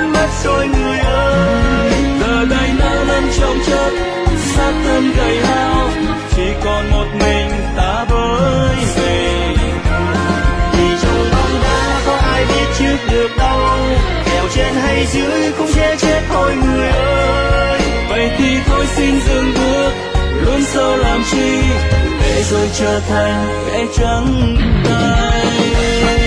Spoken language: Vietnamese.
biến mất rồi người ơi. Giờ đây nắng lên trong chất, xác thân gầy hao, chỉ còn một mình ta với mình. Vì trong bóng đá có ai biết trước được đâu, kèo trên hay dưới cũng dễ chết thôi người ơi. Vậy thì thôi xin dừng bước, luôn sâu làm chi, để rồi trở thành kẻ trắng tay.